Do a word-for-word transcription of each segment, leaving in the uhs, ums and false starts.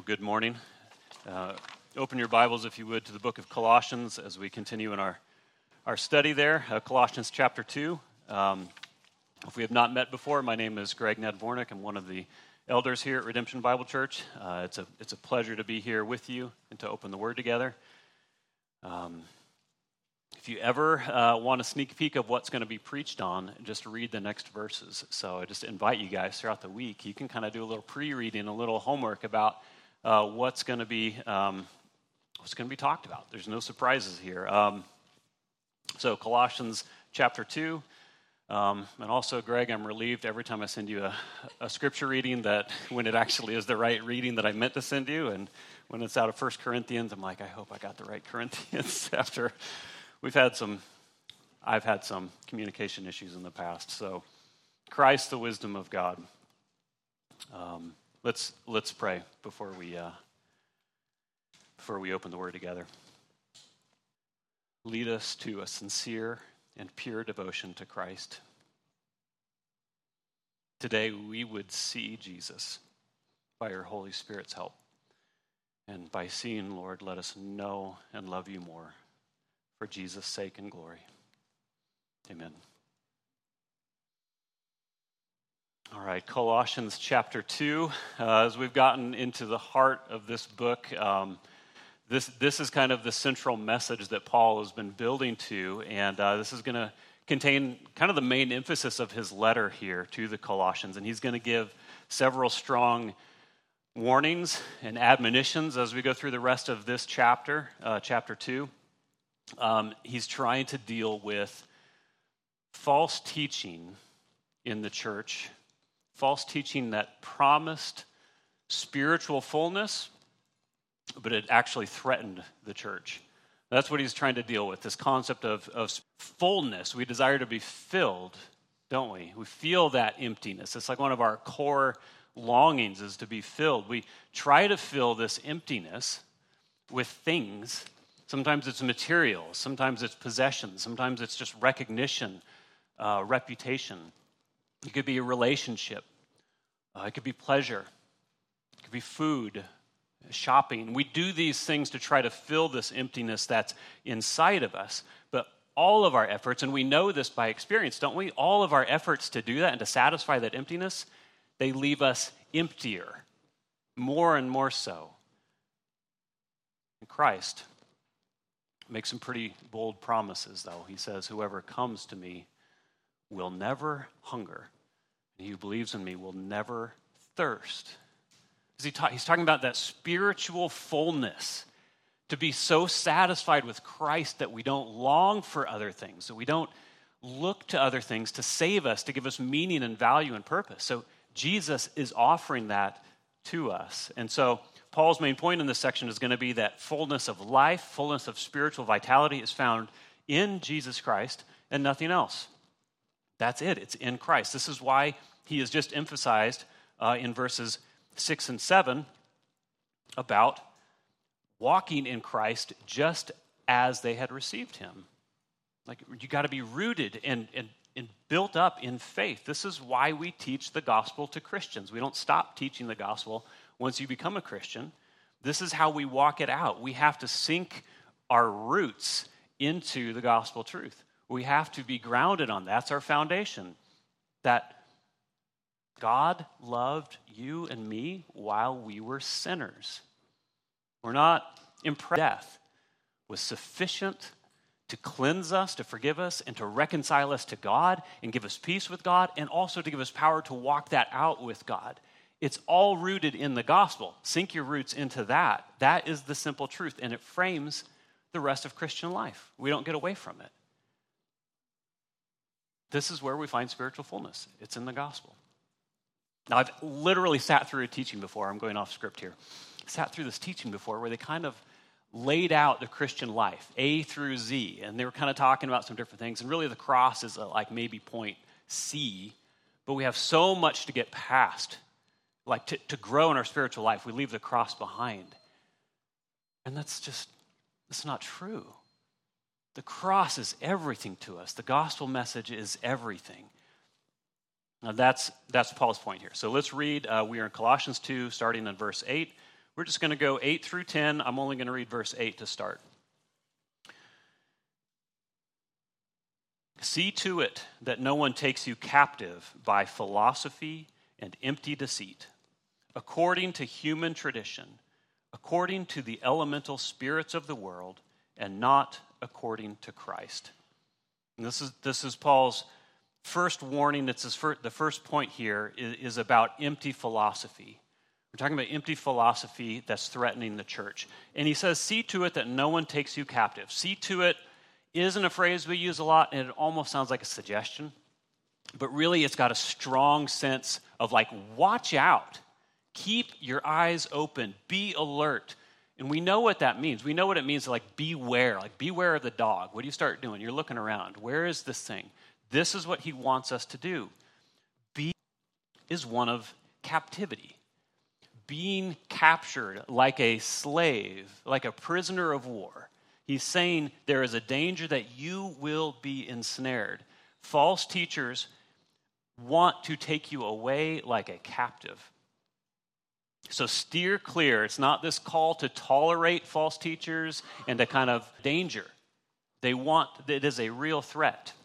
Good morning. Uh, open your Bibles, if you would, to the book of Colossians as we continue in our, our study there, uh, Colossians chapter two. Um, if we have not met before, my name is Greg Nedvornik. I'm one of the elders here at Redemption Bible Church. Uh, it's a it's a pleasure to be here with you and to open the Word together. Um, if you ever uh, want a sneak peek of what's going to be preached on, just read the next verses. So I just invite you guys throughout the week. You can kind of do a little pre-reading, a little homework about Uh, what's going to be um, what's going to be talked about. There's no surprises here. Um, so Colossians chapter two, um, and also Greg, I'm relieved every time I send you a, a scripture reading that when it actually is the right reading that I meant to send you, and when it's out of First Corinthians, I'm like, I hope I got the right Corinthians. After we've had some, I've had some communication issues in the past. So Christ, the wisdom of God. Um, Let's let's pray before we uh, before we open the Word together. Lead us to a sincere and pure devotion to Christ. Today we would see Jesus by your Holy Spirit's help. And by seeing, Lord, let us know and love you more for Jesus' sake and glory. Amen. All right, Colossians chapter two. Uh, as we've gotten into the heart of this book, um, this this is kind of the central message that Paul has been building to, and uh, this is going to contain kind of the main emphasis of his letter here to the Colossians, and he's going to give several strong warnings and admonitions as we go through the rest of this chapter, uh, chapter two. Um, he's trying to deal with false teaching in the church, false teaching that promised spiritual fullness, but it actually threatened the church. That's what he's trying to deal with, this concept of, of fullness. We desire to be filled, don't we? We feel that emptiness. It's like one of our core longings is to be filled. We try to fill this emptiness with things. Sometimes it's material. Sometimes it's possessions. Sometimes it's just recognition, uh, reputation. It could be a relationship. Uh, it could be pleasure. It could be food, shopping. We do these things to try to fill this emptiness that's inside of us. But all of our efforts, and we know this by experience, don't we? All of our efforts to do that and to satisfy that emptiness, they leave us emptier, more and more so. And Christ makes some pretty bold promises, though. He says, whoever comes to me will never hunger. He who believes in me will never thirst. He ta- he's talking about that spiritual fullness, to be so satisfied with Christ that we don't long for other things, that we don't look to other things to save us, to give us meaning and value and purpose. So Jesus is offering that to us. And so Paul's main point in this section is going to be that fullness of life, fullness of spiritual vitality is found in Jesus Christ and nothing else. That's it. It's in Christ. This is why he has just emphasized uh, in verses six and seven about walking in Christ just as they had received him. Like, you got to be rooted and, and, and built up in faith. This is why we teach the gospel to Christians. We don't stop teaching the gospel once you become a Christian. This is how we walk it out. We have to sink our roots into the gospel truth. We have to be grounded on that. That's our foundation. That God loved you and me while we were sinners. We're not impressed. Death was sufficient to cleanse us, to forgive us, and to reconcile us to God and give us peace with God, and also to give us power to walk that out with God. It's all rooted in the gospel. Sink your roots into that. That is the simple truth, and it frames the rest of Christian life. We don't get away from it. This is where we find spiritual fullness. It's in the gospel. Now, I've literally sat through a teaching before. I'm going off script here. Sat through this teaching before where they kind of laid out the Christian life, A through Z, and they were kind of talking about some different things. And really the cross is like maybe point C, but we have so much to get past. Like to, to grow in our spiritual life, we leave the cross behind. And that's just, that's not true. The cross is everything to us. The gospel message is everything. Now that's that's Paul's point here. So let's read. Uh, we are in Colossians two, starting in verse eight. We're just going to go eight through ten. I'm only going to read verse eight to start. See to it that no one takes you captive by philosophy and empty deceit, according to human tradition, according to the elemental spirits of the world, and not according to Christ. And this is this is Paul's first warning. It's his first, the first point here is, is about empty philosophy. We're talking about empty philosophy that's threatening the church. And he says, see to it that no one takes you captive. See to it isn't a phrase we use a lot, and it almost sounds like a suggestion. But really, it's got a strong sense of like, watch out. Keep your eyes open. Be alert. And we know what that means. We know what it means to like beware. Like beware of the dog. What do you start doing? You're looking around. Where is this thing? This is what he wants us to do. Be is one of captivity. Being captured like a slave, like a prisoner of war. He's saying there is a danger that you will be ensnared. False teachers want to take you away like a captive. So steer clear. It's not this call to tolerate false teachers and to kind of danger. They want, it is a real threat.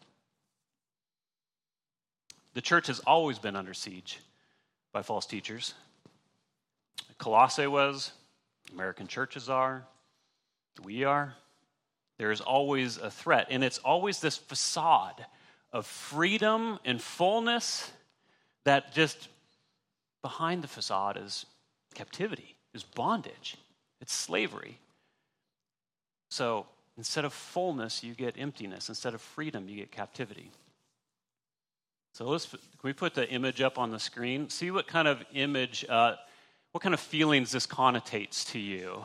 The church has always been under siege by false teachers. Colossae was, American churches are, we are. There is always a threat, and it's always this facade of freedom and fullness that just behind the facade is captivity, is bondage, it's slavery. So instead of fullness, you get emptiness. Instead of freedom, you get captivity. So let's, can we put the image up on the screen? See what kind of image, uh, what kind of feelings this connotates to you.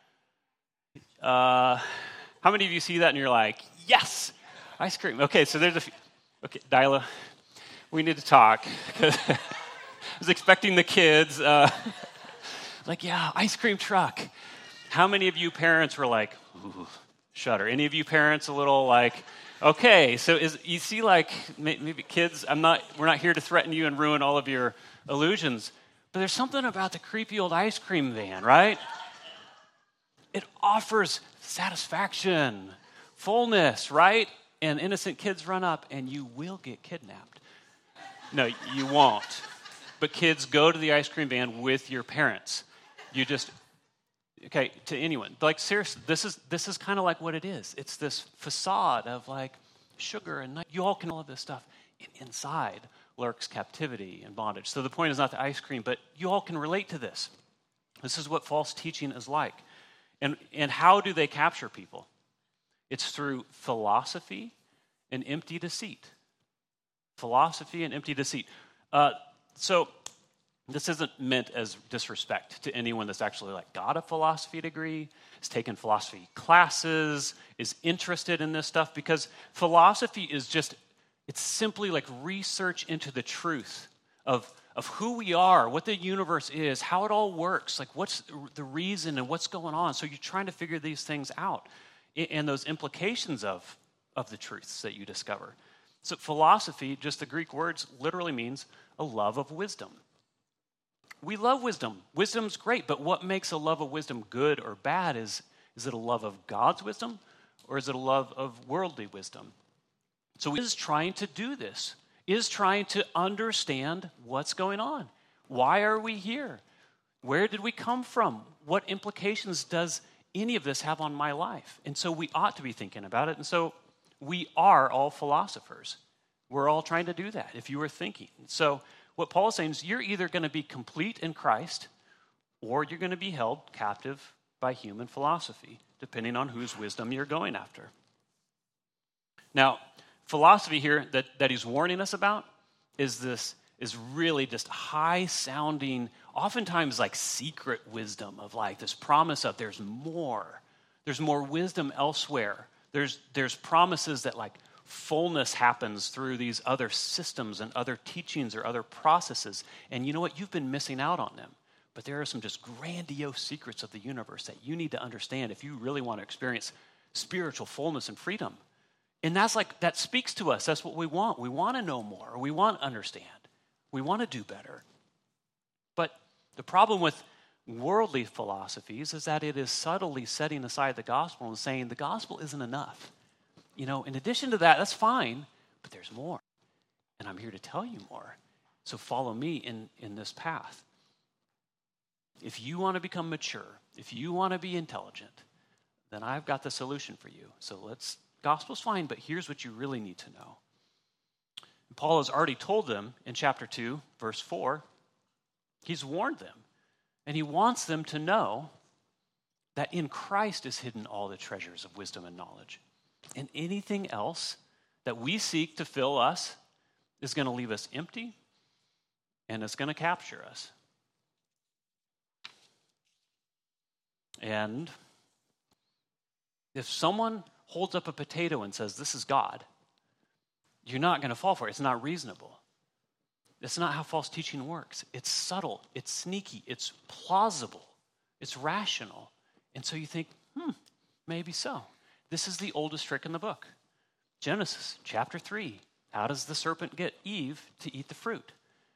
Uh, how many of you see that and you're like, yes, ice cream. Okay, so there's a few. Okay, Dyla, we need to talk. I was expecting the kids. Uh, like, yeah, ice cream truck. How many of you parents were like, ooh, shudder? Any of you parents a little like, okay, so is you see like maybe kids, I'm not, we're not here to threaten you and ruin all of your illusions, but there's something about the creepy old ice cream van, right? It offers satisfaction, fullness, right? And innocent kids run up and you will get kidnapped. No, you won't. But kids, go to the ice cream van with your parents. You just, okay, to anyone. Like seriously, this is this is kind of like what it is. It's this facade of like sugar and you all can all of this stuff. And inside lurks captivity and bondage. So the point is not the ice cream, but you all can relate to this. This is what false teaching is like. And and how do they capture people? It's through philosophy and empty deceit. Philosophy and empty deceit. Uh, so this isn't meant as disrespect to anyone that's actually like got a philosophy degree, has taken philosophy classes, is interested in this stuff, because philosophy is just, it's simply like research into the truth of, of who we are, what the universe is, how it all works, like what's the reason and what's going on. So you're trying to figure these things out and those implications of, of the truths that you discover. So philosophy, just the Greek words, literally means a love of wisdom. We love wisdom. Wisdom's great, but what makes a love of wisdom good or bad is, is it a love of God's wisdom or is it a love of worldly wisdom? So he is trying to do this, is trying to understand what's going on. Why are we here? Where did we come from? What implications does any of this have on my life? And so we ought to be thinking about it. And so we are all philosophers. We're all trying to do that if you were thinking. So what Paul is saying is you're either going to be complete in Christ or you're going to be held captive by human philosophy, depending on whose wisdom you're going after. Now, philosophy here that, that he's warning us about is this is really just high-sounding, oftentimes like secret wisdom of like this promise of there's more. There's more wisdom elsewhere. There's there's promises that like fullness happens through these other systems and other teachings or other processes. And you know what? You've been missing out on them. But there are some just grandiose secrets of the universe that you need to understand if you really want to experience spiritual fullness and freedom. And that's like, that speaks to us. That's what we want. We want to know more. We want to understand. We want to do better. But the problem with, worldly philosophies is that it is subtly setting aside the gospel and saying the gospel isn't enough. You know, in addition to that, that's fine, but there's more. And I'm here to tell you more. So follow me in, in this path. If you want to become mature, if you want to be intelligent, then I've got the solution for you. So let's, gospel's fine, but here's what you really need to know. Paul has already told them in chapter two, verse four, he's warned them. And he wants them to know that in Christ is hidden all the treasures of wisdom and knowledge. And anything else that we seek to fill us is going to leave us empty and it's going to capture us. And if someone holds up a potato and says, this is God, you're not going to fall for it. It's not reasonable. It's not how false teaching works. It's subtle, it's sneaky, it's plausible, it's rational. And so you think, hmm, maybe so. This is the oldest trick in the book. Genesis chapter three. How does the serpent get Eve to eat the fruit?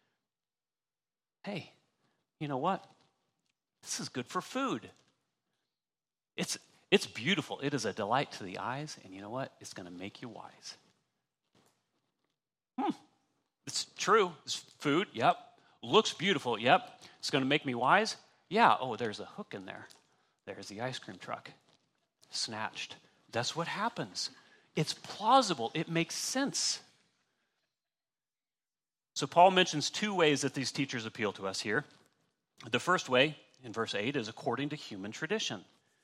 Hey, you know what? This is good for food. It's, it's beautiful. It is a delight to the eyes. And you know what? It's going to make you wise. Hmm. It's true. It's food. Yep. Looks beautiful. Yep. It's going to make me wise. Yeah. Oh, there's a hook in there. There's the ice cream truck. Snatched. That's what happens. It's plausible. It makes sense. So Paul mentions two ways that these teachers appeal to us here. The first way, in verse eight, is according to human tradition.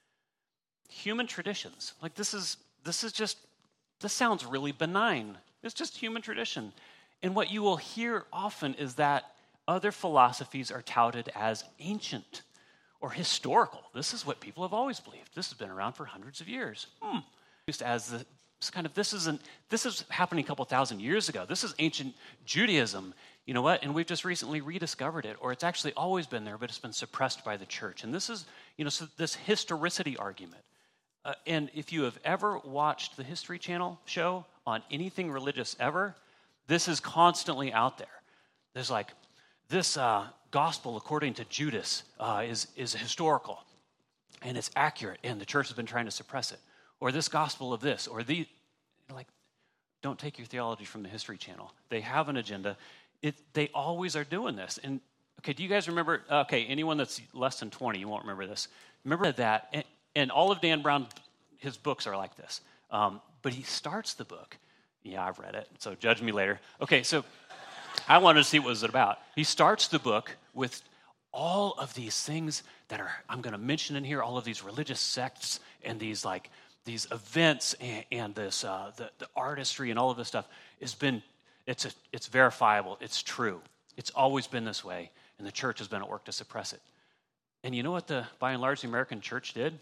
Human traditions. Like this is this is just, this sounds really benign. It's just human tradition. And what you will hear often is that other philosophies are touted as ancient or historical. This is what people have always believed. This has been around for hundreds of years. Hmm. Just as the it's kind of this isn't this is happening a couple thousand years ago. This is ancient Judaism. You know what? And we've just recently rediscovered it, or it's actually always been there, but it's been suppressed by the church. And this is, you know, so this historicity argument. Uh, and if you have ever watched the History Channel show on anything religious ever, this is constantly out there. There's like, this uh, gospel according to Judas uh, is, is historical, and it's accurate, and the church has been trying to suppress it. Or this gospel of this, or the, like, don't take your theology from the History Channel. They have an agenda. It, they always are doing this. And, okay, do you guys remember, okay, anyone that's less than twenty, you won't remember this. Remember that, and, and all of Dan Brown, his books are like this. Um, but he starts the book. Yeah, I've read it, so judge me later. Okay, so I wanted to see what it was about. He starts the book with all of these things that are, I'm going to mention in here, all of these religious sects and these, like, these events and, and this uh, the, the artistry and all of this stuff has been, it's a, it's verifiable, it's true. It's always been this way, and the church has been at work to suppress it. And you know what the, by and large, the American church did?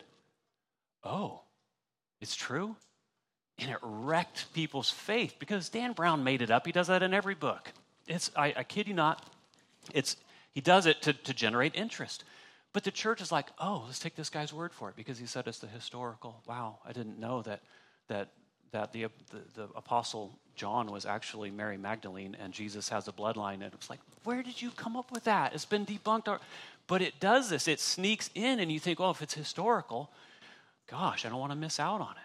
Oh, it's true? And it wrecked people's faith because Dan Brown made it up. He does that in every book. It's I, I kid you not. It's he does it to, to generate interest. But the church is like, oh, let's take this guy's word for it because he said it's the historical. Wow, I didn't know that that that the the, the apostle John was actually Mary Magdalene and Jesus has a bloodline. And it was like, where did you come up with that? It's been debunked. But it does this. It sneaks in, and you think, oh, if it's historical, gosh, I don't want to miss out on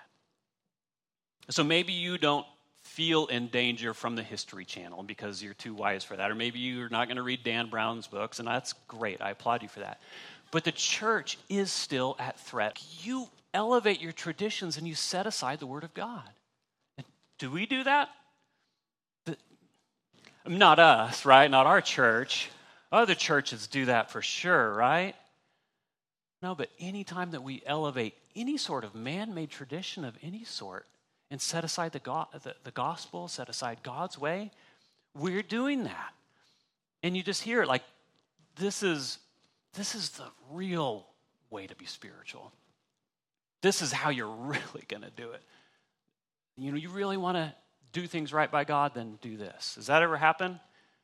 it. So maybe you don't feel in danger from the History Channel because you're too wise for that. Or maybe you're not going to read Dan Brown's books, and that's great. I applaud you for that. But the church is still at threat. You elevate your traditions and you set aside the Word of God. And do we do that? The, not us, right? Not our church. Other churches do that for sure, right? No, but any time that we elevate any sort of man-made tradition of any sort and set aside the, go- the, the gospel, set aside God's way, we're doing that. And you just hear it like, this is, this is the real way to be spiritual. This is how you're really going to do it. You know, you really want to do things right by God, then do this. Does that ever happen?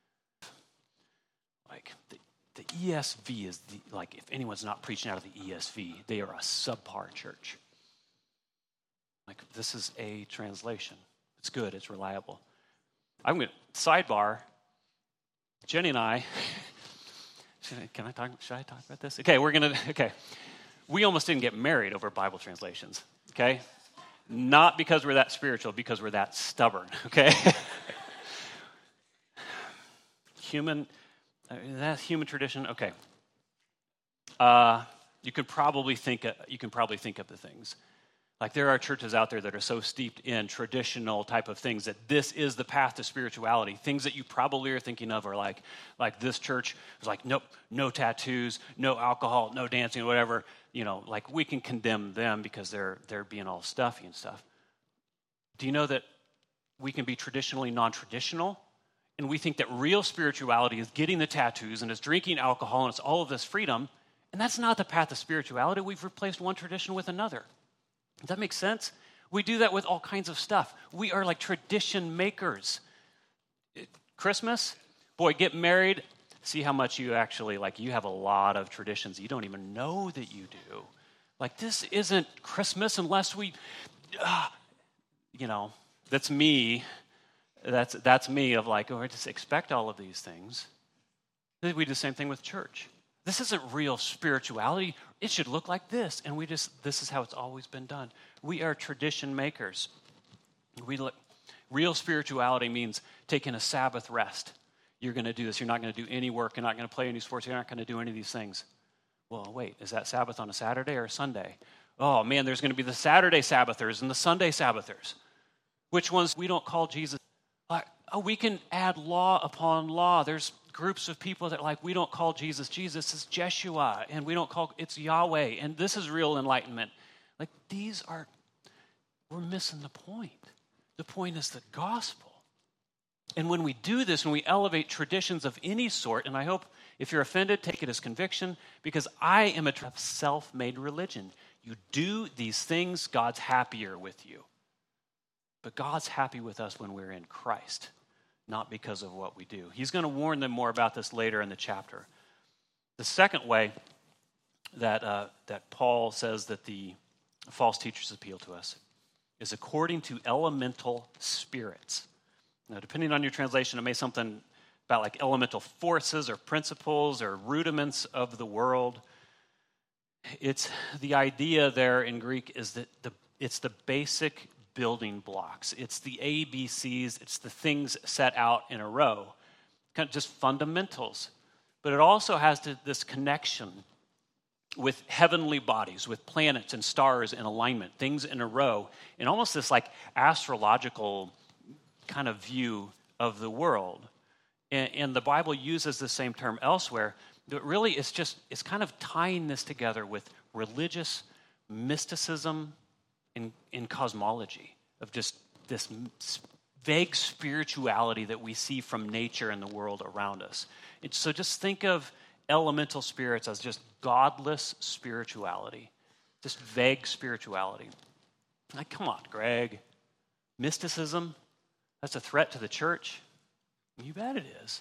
Like, the, the E S V is, the, like, if anyone's not preaching out of the E S V, they are a subpar church. Like, this is a translation. It's good. It's reliable. I'm going to, sidebar, Jenny and I, can I talk, should I talk about this? Okay, we're going to, okay. We almost didn't get married over Bible translations, okay? Not because we're that spiritual, because we're that stubborn, okay? human, uh, that's human tradition, okay. Uh, you can probably think, uh, you can probably think of the things. Like there are churches out there that are so steeped in traditional type of things that this is the path to spirituality. Things that you probably are thinking of are like, like this church is like, nope, no tattoos, no alcohol, no dancing, whatever. You know, like we can condemn them because they're they're being all stuffy and stuff. Do you know that we can be traditionally non-traditional? And we think that real spirituality is getting the tattoos and it's drinking alcohol and it's all of this freedom. And that's not the path to spirituality. We've replaced one tradition with another. Does that make sense? We do that with all kinds of stuff. We are like tradition makers. Christmas, boy, get married. See how much you actually, like you have a lot of traditions you don't even know that you do. Like this isn't Christmas unless we, uh, you know, that's me. That's that's me of like, oh, I just expect all of these things. We do the same thing with church. This isn't real spirituality. It should look like this. And we just, this is how it's always been done. We are tradition makers. We look, real spirituality means taking a Sabbath rest. You're going to do this. You're not going to do any work. You're not going to play any sports. You're not going to do any of these things. Well, wait, is that Sabbath on a Saturday or a Sunday? Oh, man, there's going to be the Saturday Sabbathers and the Sunday Sabbathers. Which ones we don't call Jesus? Like, oh, we can add law upon law. There's groups of people that like, we don't call Jesus Jesus, is Jeshua, and we don't call, it's Yahweh, and this is real enlightenment. Like, these are, we're missing the point. The point is the gospel. And when we do this, when we elevate traditions of any sort, and I hope if you're offended, take it as conviction, because I am a self-made religion. You do these things, God's happier with you. But God's happy with us when we're in Christ, not because of what we do. He's going to warn them more about this later in the chapter. The second way that uh, that Paul says that the false teachers appeal to us is according to elemental spirits. Now, depending on your translation, it may something about like elemental forces or principles or rudiments of the world. It's the idea there in Greek is that the it's the basic building blocks. It's the A B Cs. It's the things set out in a row, kind of just fundamentals. But it also has to, this connection with heavenly bodies, with planets and stars in alignment, things in a row, and almost this like astrological kind of view of the world. And, and the Bible uses the same term elsewhere, but really it's just, it's kind of tying this together with religious mysticism in, in cosmology, of just this vague spirituality that we see from nature and the world around us. And so just think of elemental spirits as just godless spirituality, just vague spirituality. Like, come on, Greg. Mysticism, that's a threat to the church? You bet it is.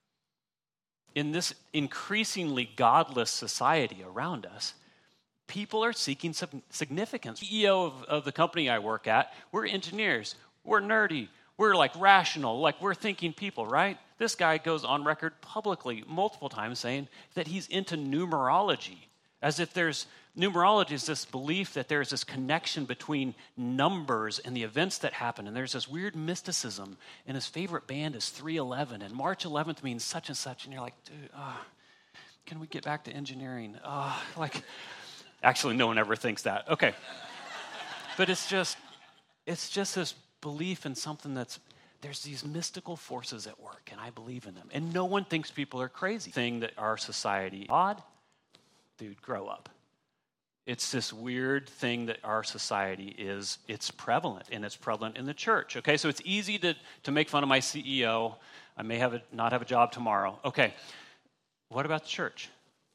In this increasingly godless society around us, people are seeking some significance. C E O of, of the company I work at, we're engineers, we're nerdy, we're like rational, like we're thinking people, right? This guy goes on record publicly multiple times saying that he's into numerology, as if there's, numerology is this belief that there's this connection between numbers and the events that happen, and there's this weird mysticism, and his favorite band is three eleven, and March eleventh means such and such, and you're like, dude, uh, can we get back to engineering? Uh, like... Actually, no one ever thinks that. Okay. But it's just, it's just this belief in something that's, there's these mystical forces at work, and I believe in them. And no one thinks people are crazy. Thing that our society, odd, dude, grow up. It's this weird thing that our society is, it's prevalent, and it's prevalent in the church. Okay, so it's easy to, to make fun of my C E O. I may have a, not have a job tomorrow. Okay, what about the church?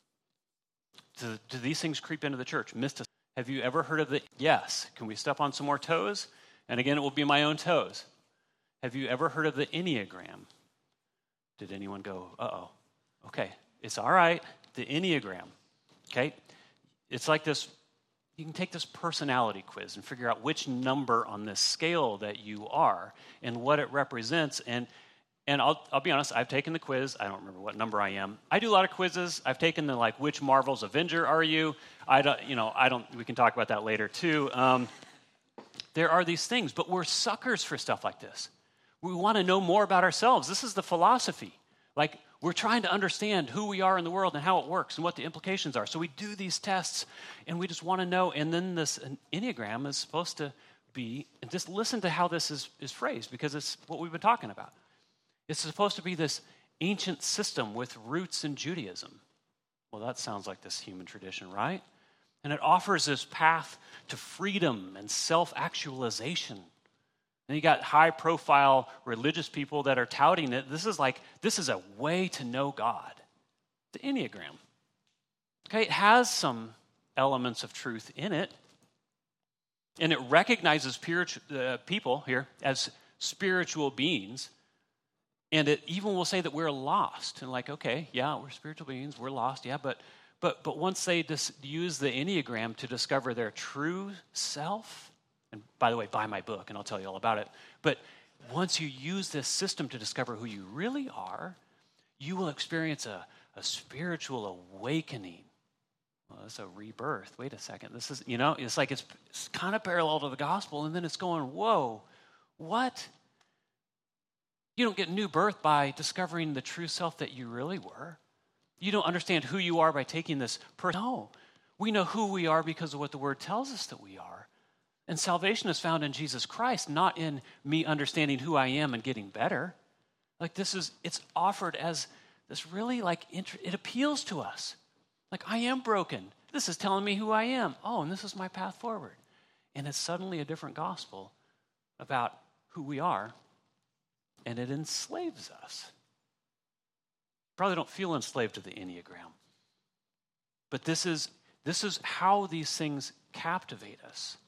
Do, do these things creep into the church? Mysticism. Have you ever heard of the, yes, can we step on some more toes? And again, it will be my own toes. Have you ever heard of the Enneagram? Did anyone go, uh-oh? Okay, it's all right, the Enneagram, okay? It's like this, you can take this personality quiz and figure out which number on this scale that you are and what it represents. And And I'll, I'll be honest, I've taken the quiz. I don't remember what number I am. I do a lot of quizzes. I've taken the, like, which Marvel's Avenger are you? I don't, you know, I don't, we can talk about that later too. Um, there are these things, but we're suckers for stuff like this. We want to know more about ourselves. This is the philosophy. Like, we're trying to understand who we are in the world and how it works and what the implications are. So we do these tests and we just want to know. And then this Enneagram is supposed to be, and just listen to how this is, is phrased, because it's what we've been talking about. It's supposed to be this ancient system with roots in Judaism. Well, that sounds like this human tradition, right? And it offers this path to freedom and self-actualization. And you got high-profile religious people that are touting it. This is like, this is a way to know God. The Enneagram. Okay, it has some elements of truth in it. And it recognizes spiritu- uh, people here as spiritual beings. And it even will say that we're lost. And like, okay, yeah, we're spiritual beings, we're lost, yeah, but but but once they dis- use the Enneagram to discover their true self, and by the way, buy my book and I'll tell you all about it, but once you use this system to discover who you really are, you will experience a, a spiritual awakening. Well, it's a rebirth. Wait a second. This is, you know, it's like it's, it's kind of parallel to the gospel, and then it's going, whoa, what? You don't get new birth by discovering the true self that you really were. You don't understand who you are by taking this person. No, we know who we are because of what the Word tells us that we are. And salvation is found in Jesus Christ, not in me understanding who I am and getting better. Like this is, it's offered as this really like, it appeals to us. Like, I am broken. This is telling me who I am. Oh, and this is my path forward. And it's suddenly a different gospel about who we are. And it enslaves us. Probably don't feel enslaved to the Enneagram. But this is, this is how these things captivate us.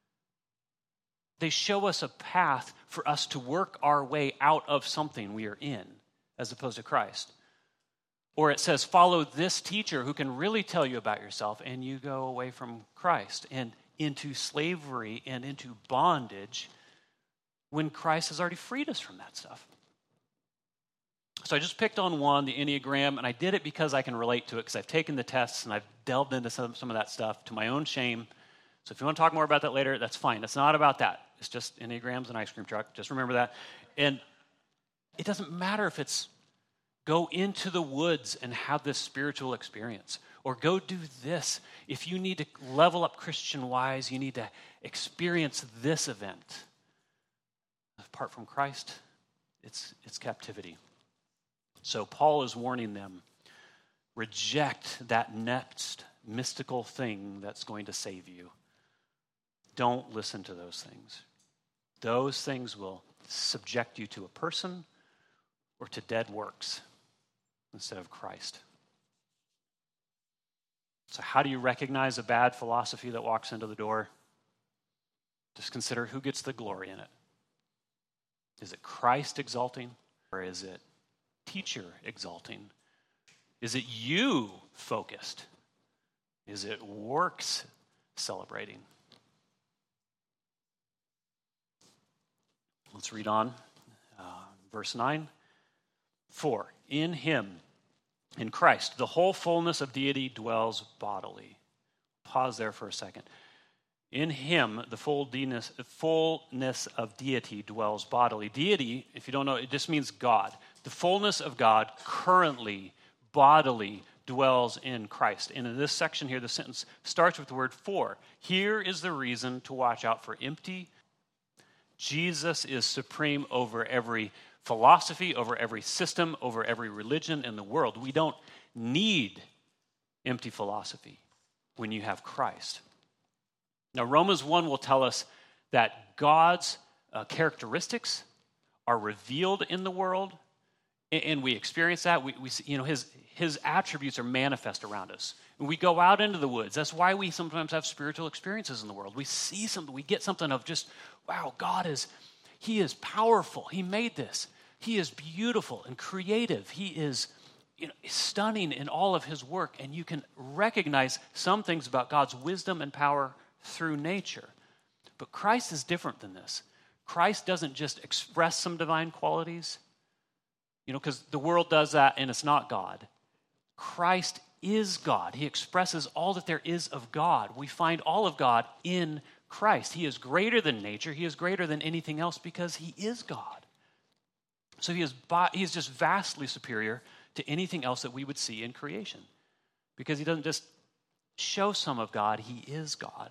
They show us a path for us to work our way out of something we are in, as opposed to Christ. Or it says, follow this teacher who can really tell you about yourself, and you go away from Christ and into slavery and into bondage when Christ has already freed us from that stuff. So I just picked on one, the Enneagram, and I did it because I can relate to it, because I've taken the tests and I've delved into some, some of that stuff to my own shame. So if you want to talk more about that later, that's fine. It's not about that. It's just Enneagrams and ice cream truck. Just remember that. And it doesn't matter if it's go into the woods and have this spiritual experience, or go do this. If you need to level up Christian-wise, you need to experience this event. Apart from Christ, it's, it's captivity. So Paul is warning them, reject that next mystical thing that's going to save you. Don't listen to those things. Those things will subject you to a person or to dead works instead of Christ. So how do you recognize a bad philosophy that walks into the door? Just consider who gets the glory in it. Is it Christ exalting, or is it teacher exalting? Is it you focused? Is it works celebrating? Let's read on. Uh, verse nine. For in him, in Christ, the whole fullness of deity dwells bodily. Pause there for a second. In him, the fullness, fullness of deity dwells bodily. Deity, if you don't know, it just means God. The fullness of God currently, bodily, dwells in Christ. And in this section here, the sentence starts with the word for. Here is the reason to watch out for empty. Jesus is supreme over every philosophy, over every system, over every religion in the world. We don't need empty philosophy when you have Christ. Now, Romans one will tell us that God's uh, characteristics are revealed in the world, and, and we experience that. We, we, you know, his his attributes are manifest around us. And we go out into the woods. That's why we sometimes have spiritual experiences in the world. We see something. We get something of just, wow, God is, he is powerful. He made this. He is beautiful and creative. He is, you know, stunning in all of his work, and you can recognize some things about God's wisdom and power through nature. But Christ is different than this. Christ doesn't just express some divine qualities. You know, because the world does that and it's not God. Christ is God. He expresses all that there is of God. We find all of God in Christ. He is greater than nature. He is greater than anything else because he is God. So he is, he is just vastly superior to anything else that we would see in creation. Because he doesn't just show some of God, he is God.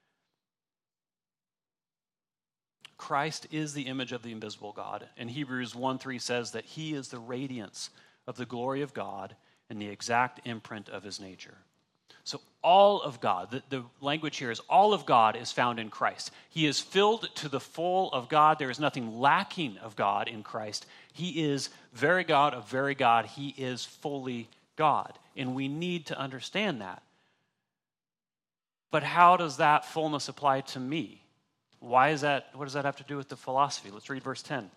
Christ is the image of the invisible God. And Hebrews one three says that he is the radiance of the glory of God and the exact imprint of his nature. So all of God, the, the language here is all of God is found in Christ. He is filled to the full of God. There is nothing lacking of God in Christ. He is very God of very God. He is fully God. And we need to understand that. But how does that fullness apply to me? Why is that? What does that have to do with the philosophy? Let's read verse ten.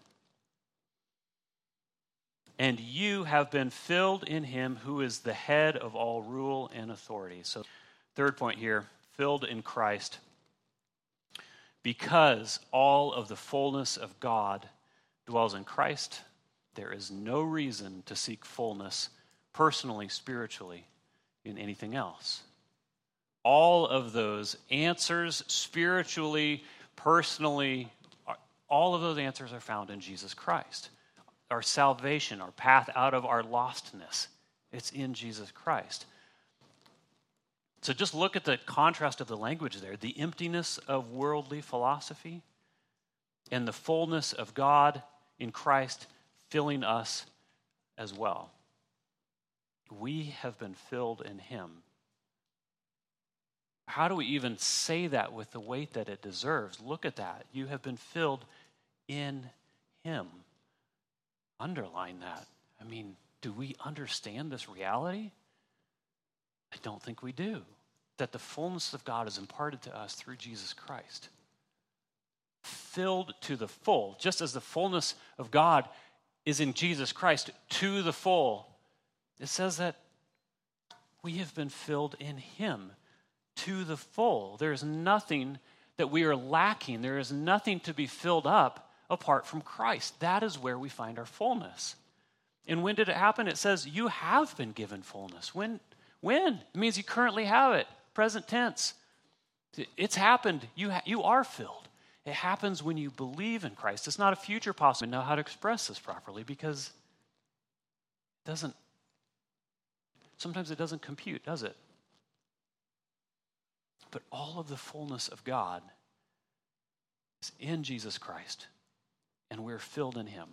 And you have been filled in him who is the head of all rule and authority. So, third point here, filled in Christ. Because all of the fullness of God dwells in Christ, there is no reason to seek fullness personally, spiritually, in anything else. All of those answers, spiritually, personally, all of those answers are found in Jesus Christ. Our salvation, our path out of our lostness, it's in Jesus Christ. So just look at the contrast of the language there. The emptiness of worldly philosophy and the fullness of God in Christ filling us as well. We have been filled in him. How do we even say that with the weight that it deserves? Look at that. You have been filled in him. Underline that. I mean, do we understand this reality? I don't think we do. That the fullness of God is imparted to us through Jesus Christ. Filled to the full, just as the fullness of God is in Jesus Christ to the full. It says that we have been filled in him to the full. There is nothing that we are lacking. There is nothing to be filled up apart from Christ. That is where we find our fullness. And when did it happen? It says you have been given fullness. When? When? It means you currently have it. Present tense. It's happened. You, ha- you are filled. It happens when you believe in Christ. It's not a future possibility. I know how to express this properly because it doesn't, sometimes it doesn't compute, does it? But all of the fullness of God is in Jesus Christ, and we're filled in him.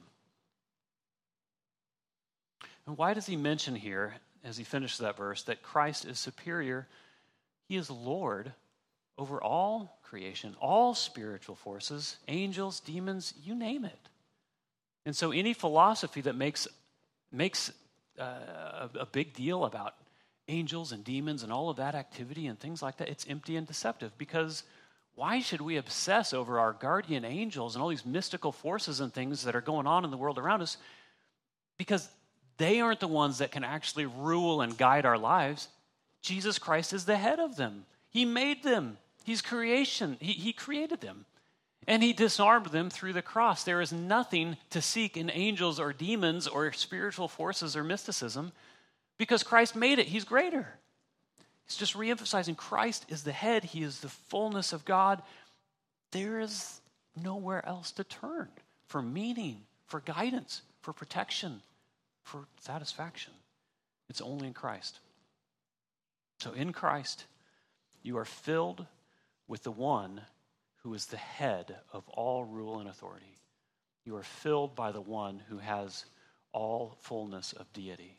And why does he mention here, as he finishes that verse, that Christ is superior? He is Lord over all creation, all spiritual forces, angels, demons, you name it. And so any philosophy that makes, makes uh, a, a big deal about angels and demons and all of that activity and things like that, it's empty and deceptive. Because why should we obsess over our guardian angels and all these mystical forces and things that are going on in the world around us? Because they aren't the ones that can actually rule and guide our lives. Jesus Christ is the head of them. He made them. He's creation. He, he created them. And he disarmed them through the cross. There is nothing to seek in angels or demons or spiritual forces or mysticism because Christ made it. He's greater. He's just reemphasizing Christ is the head. He is the fullness of God. There is nowhere else to turn for meaning, for guidance, for protection, for satisfaction. It's only in Christ. So in Christ, you are filled with the one who is the head of all rule and authority. You are filled by the one who has all fullness of deity.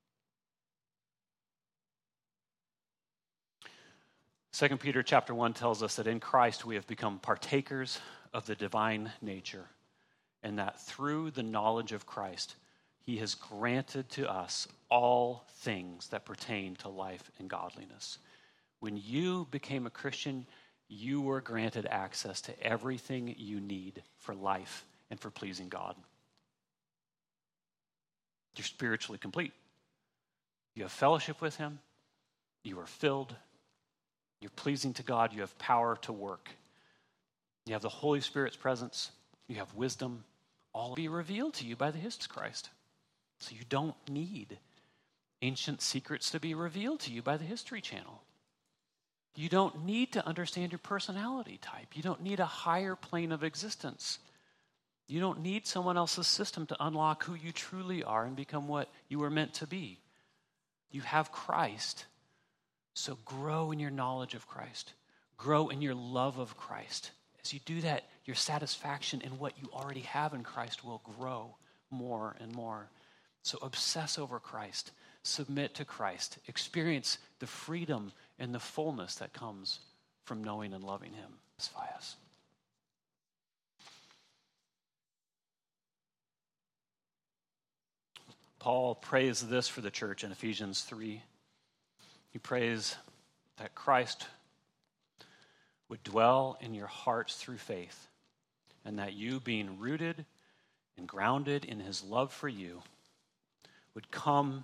Second Peter chapter one tells us that in Christ we have become partakers of the divine nature, and that through the knowledge of Christ, he has granted to us all things that pertain to life and godliness. When you became a Christian, you were granted access to everything you need for life and for pleasing God. You're spiritually complete. You have fellowship with him. You are filled. You're pleasing to God. You have power to work. You have the Holy Spirit's presence. You have wisdom. All will be revealed to you by the Jesus Christ. So you don't need ancient secrets to be revealed to you by the History Channel. You don't need to understand your personality type. You don't need a higher plane of existence. You don't need someone else's system to unlock who you truly are and become what you were meant to be. You have Christ. So grow in your knowledge of Christ. Grow in your love of Christ. As you do that, your satisfaction in what you already have in Christ will grow more and more. So obsess over Christ. Submit to Christ. Experience the freedom and the fullness that comes from knowing and loving him. Satisfy us. Paul prays this for the church in Ephesians three. He prays that Christ would dwell in your hearts through faith, and that you, being rooted and grounded in his love for you, would come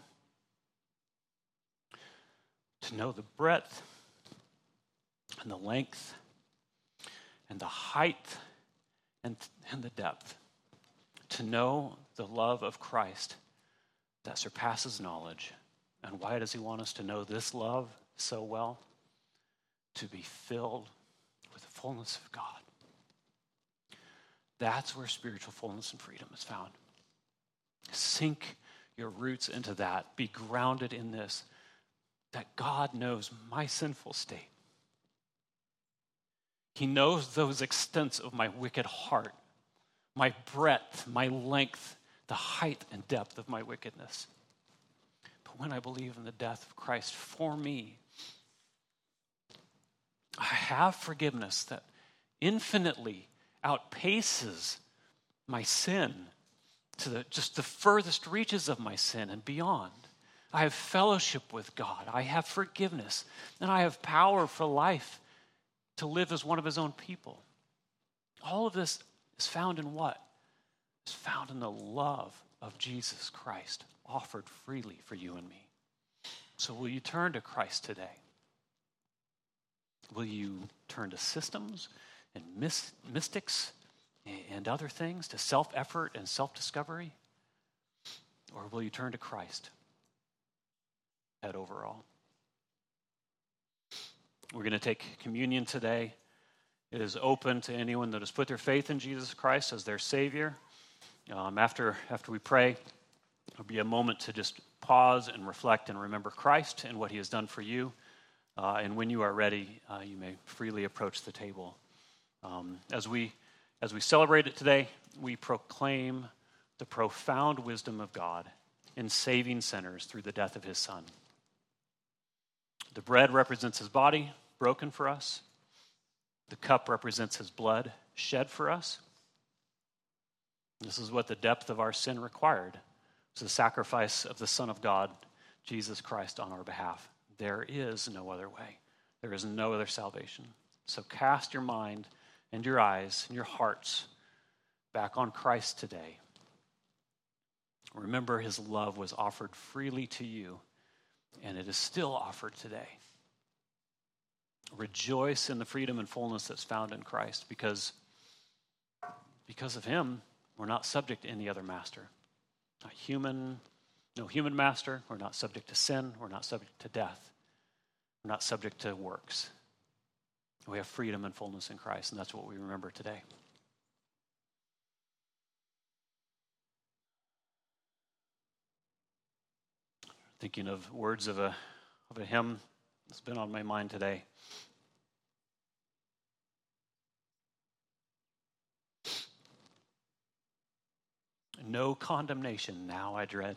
to know the breadth and the length and the height and, and the depth, to know the love of Christ that surpasses knowledge. And why does he want us to know this love so well? To be filled with the fullness of God. That's where spiritual fullness and freedom is found. Sink your roots into that. Be grounded in this, that God knows my sinful state. He knows those extents of my wicked heart, my breadth, my length, the height and depth of my wickedness. But when I believe in the death of Christ for me, I have forgiveness that infinitely outpaces my sin to the, just the furthest reaches of my sin and beyond. I have fellowship with God. I have forgiveness. And I have power for life to live as one of his own people. All of this is found in what? It's found in the love of Jesus Christ, offered freely for you and me. So will you turn to Christ today? Will you turn to systems and mystics and other things, to self-effort and self-discovery? Or will you turn to Christ, head over all? We're going to take communion today. It is open to anyone that has put their faith in Jesus Christ as their Savior. Um, after, after we pray, there'll be a moment to just pause and reflect and remember Christ and what he has done for you. Uh, and when you are ready, uh, you may freely approach the table. Um, as we as we celebrate it today, we proclaim the profound wisdom of God in saving sinners through the death of his Son. The bread represents his body, broken for us. The cup represents his blood, shed for us. This is what the depth of our sin required. It's the sacrifice of the Son of God, Jesus Christ, on our behalf. There is no other way. There is no other salvation. So cast your mind and your eyes and your hearts back on Christ today. Remember, his love was offered freely to you, and it is still offered today. Rejoice in the freedom and fullness that's found in Christ, because, because of him, we're not subject to any other master. Not human, no human master. We're not subject to sin. We're not subject to death. We're not subject to works. We have freedom and fullness in Christ, and that's what we remember today. Thinking of words of a, of a hymn that's been on my mind today. No condemnation now I dread.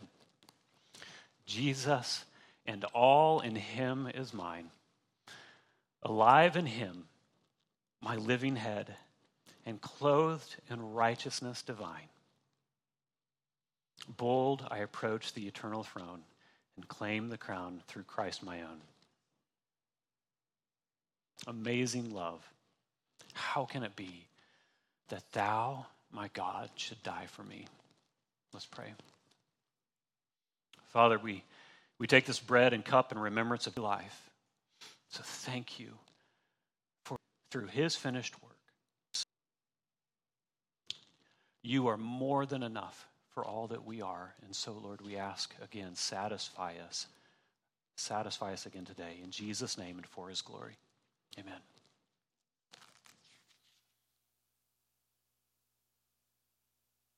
Jesus and all in him is mine. Alive in him, my living head, and clothed in righteousness divine. Bold I approach the eternal throne and claim the crown through Christ my own. Amazing love. How can it be that thou, my God, should die for me? Let's pray. Father, we, we take this bread and cup in remembrance of life. So thank you for through his finished work. You are more than enough for all that we are. And so, Lord, we ask again, satisfy us. Satisfy us again today. In Jesus' name and for his glory. Amen.